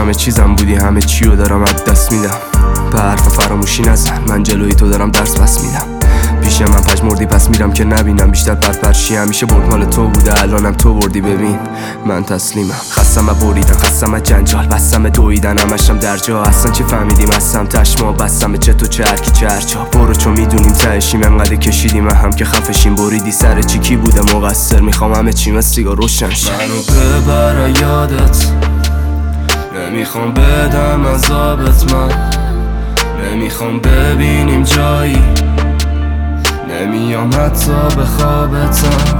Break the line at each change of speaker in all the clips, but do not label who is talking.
همه چیزم بودی، همه چیو دارم از دست میدم. به حرف فراموشی نزن، من جلوی تو دارم درس پس میدم. پیش من پژمردی پس میرم که نبینم، بیشتر پرپرشی همیشه برد مال تو بوده، الانم تو بردی. ببین من تسلیمم، خستم و بریدم، خستم و جنجال، بستم دویدن، همشم در جا. اصلا چی فهمیدیم هستم تشما، بستم چه تو چه هرکی چه هرچا. برو چو میدونیم تهشیم، انقدر کشیدیم هم که خفشیم. بریدی سر چی کی بوده مقصر، میخوام همه چی مثل سیگار روشن شه. منو ببر یادت، نمیخوام بدم عذابت، من نمیخوام ببینیم جایی، نمیام حتی به خوابتم.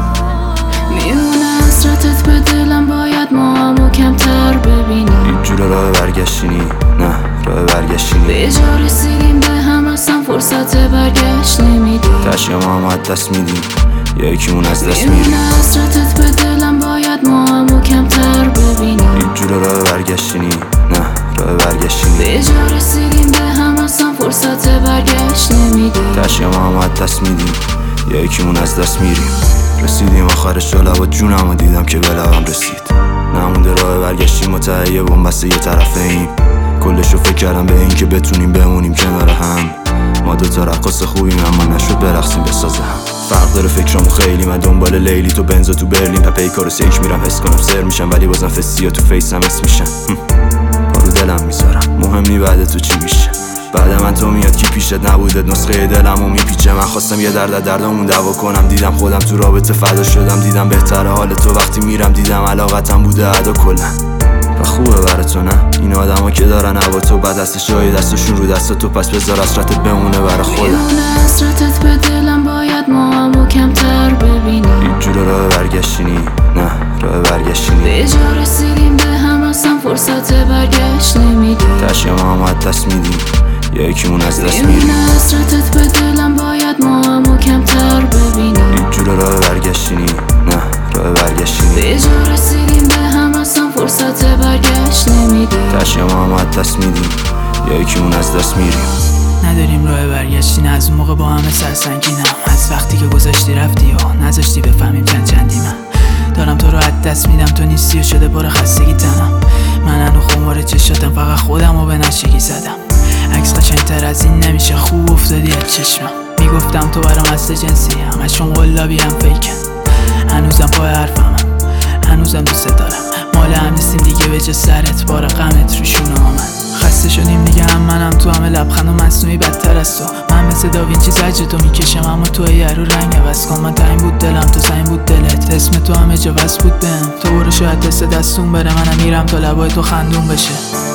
میونه حسرتت به دلم، باید ما همو کمتر ببینیم.
هیچ جور راه برگشتی نی، نه راه برگشتی نی.
به جا رسیدیم به هم، اصلا فرصت برگشت نمیدیم.
تشیا ما هم از دست میدیم، یکیمون از دست میریم.
میونه حسرتت به دلم، باید ما همو کمتر ببینیم.
هیچ جور راه برگشتی نی، نه راه برگشتی نی.
به جا رسیدیم به هم، اصلا فرصت برگشت نمیدیم.
تشیا ما هم از دست میدیم، یکیمون از دست میریم. رسیدیم آخرش، لبا جونمو دیدم که به لبم رسید. نمونده راه برگشتی، متعیه بنبسته یه طرفه ایم. کلشو فکر کردم به این که بتونیم بمونیم کنار هم. ما دوتا رقاص خوبیم اما نشد برقصیم بسازه هم. فرق داره فکرامو خیلی، من دنبال لیلی تو بنزا تو برلین. پیکارو سیک میرم حس کنم سر میشم، ولی بازم فسیا تو فیسم اس میشن. پارو دلم میذارم، مهم نی بعد تو چی میشه. بعد من تو میاد کی پیشت نبودت، نسخه دلمو میپیچه. من خواستم یه دردمون دعوا کنم، دیدم خودم تو رابطه فدا شدم. دیدم بهتره حال تو وقتی میرم، دیدم علاقتم بوده ادا کلا. و خوبه برای تو نه این آدما که دارن هوا تو، بعد دستش جای دستشون رو دست تو، پس بذار حسرتت بمونه برای خودم.
میونه حسرتت به دلم، باید ما همو کمتر ببینیم.
هیچ جور راه برگشتی نی، نه راه برگشتی نی.
به جا رسیدیم به هم، اصلا فرصت برگشت نمیدیم.
تشیا ما هم از دست میدیم، یکیمون از دست میریم.
میونه حسرتت به دلم، باید ما همو کمتر ببینیم.
هیچ جور راه برگشتی نی، نه راه برگشتی نی.
به جا رسیدیم به هم، اصلا فرصت برگشت نمیدیم.
تشیا ما هم از دست میدیم، یکیمون از دست میریم.
نداریم راه برگشتی، نه از اون موقع با همه سرسنگینم. از وقتی که گذاشتی رفتی و نذاشتی بفهمیم چندی. من دارم تو رو از دست میدم، تو نیستی و شده پر خستگی تنم. من هنو خمار چشاتم، فقط خودم رو به نشگی زدم. عکس قشنگتر از این نمیشه، خوب افتادی از چشمم. میگفتم تو برام اصل جنسی، همشون قلابی هم فیکن. هنوزم پای حرفمم، هنوزم دوست دارم. مال هم نیستیم دیگه به جا سرت، بار غمت رو شونه من. خسته شدیم دیگه هم منم تو، همه لبخند و مصنوعی بدتر از تو. من مثل داوینچی زجر تو میکشم، اما تو یه رو رنگ عوض کن. من تعیین بود دلم، تو زنگ بود دلت، اسم تو همه جا وصل بود بهم. تو برو شاید دستون بره، منم میرم تا لبای تو خندون بشه.